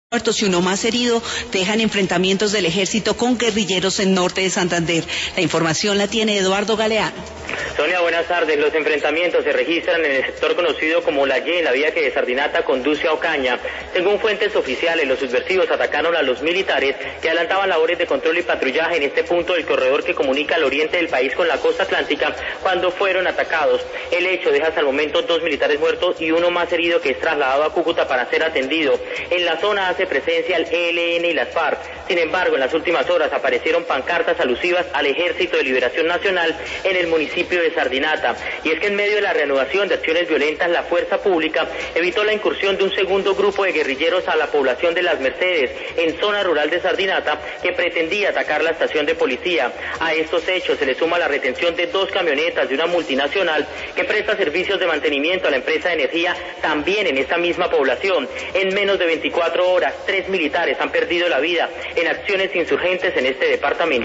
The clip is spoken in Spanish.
Muertos y uno más herido dejan enfrentamientos del ejército con guerrilleros en norte de Santander. La información la tiene Eduardo Galeano. Sonia, buenas tardes. Los enfrentamientos se registran en el sector conocido como La Y, en la vía que de Sardinata conduce a Ocaña. Según fuentes oficiales, los subversivos atacaron a los militares que adelantaban labores de control y patrullaje en este punto del corredor que comunica el oriente del país con la costa atlántica cuando fueron atacados. El hecho deja hasta el momento 2 militares muertos y uno más herido que es trasladado a Cúcuta para ser atendido. En la zona hace presencia el ELN y las FARC. Sin embargo, en las últimas horas aparecieron pancartas alusivas al Ejército de Liberación Nacional en el municipio de Sardinata. Y es que en medio de la reanudación de acciones violentas, la fuerza pública evitó la incursión de un segundo grupo de guerrilleros a la población de Las Mercedes, en zona rural de Sardinata, que pretendía atacar la estación de policía. A estos hechos se le suma la retención de 2 camionetas de una multinacional que presta servicios de mantenimiento a la empresa de energía también en esta misma población. En menos de 24 horas, 3 militares han perdido la vida en acciones insurgentes en este departamento.